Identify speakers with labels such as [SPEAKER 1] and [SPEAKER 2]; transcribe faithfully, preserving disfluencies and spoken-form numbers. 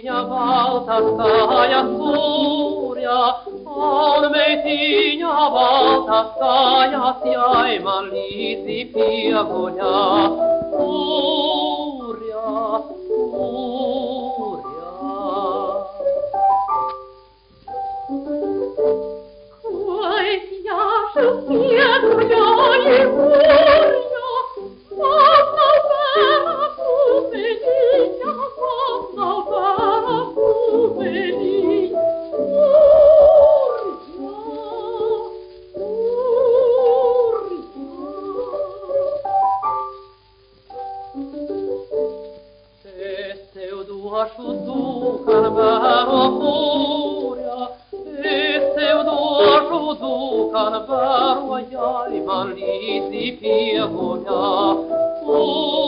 [SPEAKER 1] meitinha valtaskaja suurja, on meitinha valtaskaja, jaiman liisi piekoja, suurja, suurja. Kuois ja su piekoja i suurja, saatnau väärä kuveli ja saatnau väärä kuveli, suurja, suurja. Esteuduas dukan väärä suurja, esteuduas dukan väärä jaiman liisi piekoja,